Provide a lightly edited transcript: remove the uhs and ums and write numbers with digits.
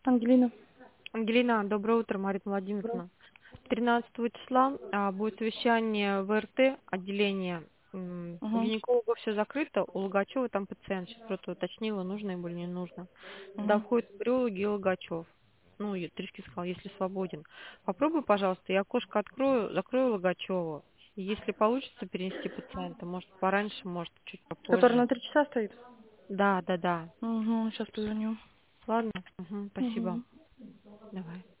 Ангелина. Ангелина, доброе утро, Мария Доброе. Владимировна. 13 числа будет совещание в РТ отделение. У Угу. гинеколога все закрыто, у Логачева там пациент. Сейчас просто уточнила, нужно ему или не нужно. Туда Угу. входит Гриолог и Логачев. Ну, я трижки сказала, если свободен. Попробуй, пожалуйста, я окошко открою, закрою Логачеву. И если получится перенести пациента, может пораньше, может чуть Который попозже. на 3 часа стоит? Да. Угу. Сейчас позвоню. Ладно? Угу, спасибо. Угу. Давай.